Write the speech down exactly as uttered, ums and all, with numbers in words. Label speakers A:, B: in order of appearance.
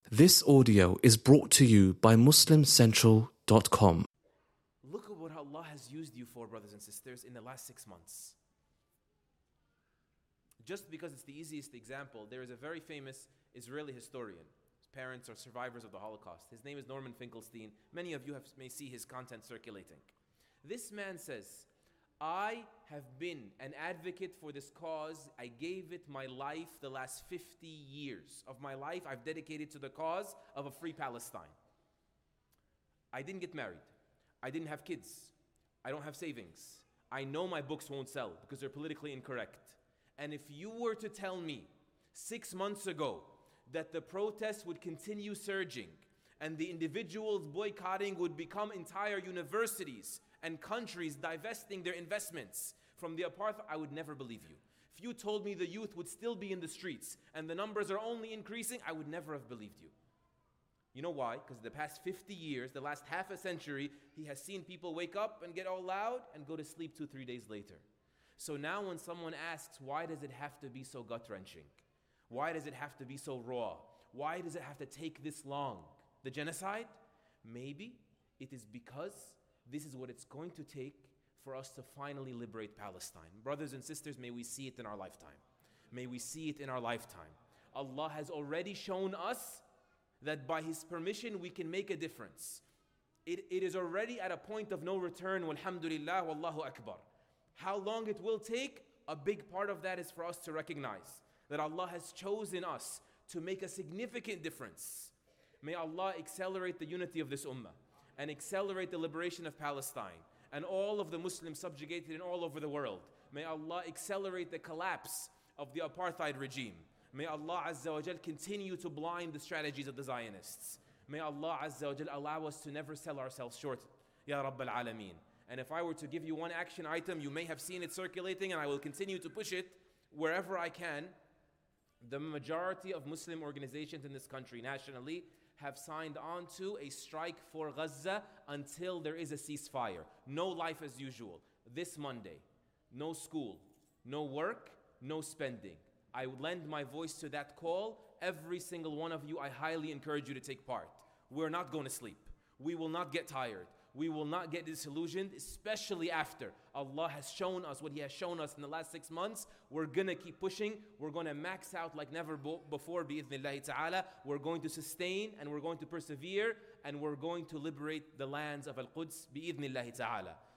A: This audio is brought to you by Muslim Central dot com.
B: Look at what Allah has used you for, brothers and sisters, in the last six months. Just because it's the easiest example, there is a very famous Israeli historian. His parents are survivors of the Holocaust. His name is Norman Finkelstein. Many of you have, may see his content circulating. This man says, I have been an advocate for this cause. I gave it my life. The last fifty years of my life I've dedicated to the cause of a free Palestine. I didn't get married. I didn't have kids. I don't have savings. I know my books won't sell because they're politically incorrect. And if you were to tell me six months ago that the protests would continue surging and the individuals boycotting would become entire universities and countries divesting their investments from the apartheid, I would never believe you. If you told me the youth would still be in the streets and the numbers are only increasing, I would never have believed you. You know why? Because the past fifty years, the last half a century, he has seen people wake up and get all loud and go to sleep two, three days later. So now when someone asks, why does it have to be so gut-wrenching? Why does it have to be so raw? Why does it have to take this long? The genocide? Maybe it is because this is what it's going to take for us to finally liberate Palestine. Brothers and sisters, may we see it in our lifetime. May we see it in our lifetime. Allah has already shown us that by His permission we can make a difference. It, it is already at a point of no return. Walhamdulillah, wallahu akbar. How long it will take, a big part of that is for us to recognize that Allah has chosen us to make a significant difference. May Allah accelerate the unity of this ummah and accelerate the liberation of Palestine and all of the Muslims subjugated in all over the world. May Allah accelerate the collapse of the apartheid regime. May Allah Azza wa Jal continue to blind the strategies of the Zionists. May Allah Azza wa Jal allow us to never sell ourselves short. Ya Rabbal Alameen. And if I were to give you one action item, you may have seen it circulating, and I will continue to push it wherever I can. The majority of Muslim organizations in this country nationally have signed on to a strike for Gaza until there is a ceasefire. No life as usual. This Monday, no school, no work, no spending. I lend my voice to that call. Every single one of you, I highly encourage you to take part. We're not going to sleep. We will not get tired. We will not get disillusioned, especially after Allah has shown us what He has shown us in the last six months. We're going to keep pushing. We're going to max out like never before, bi'idhnillahi ta'ala. We're going to sustain and we're going to persevere and we're going to liberate the lands of Al-Quds, bi'idhnillahi ta'ala.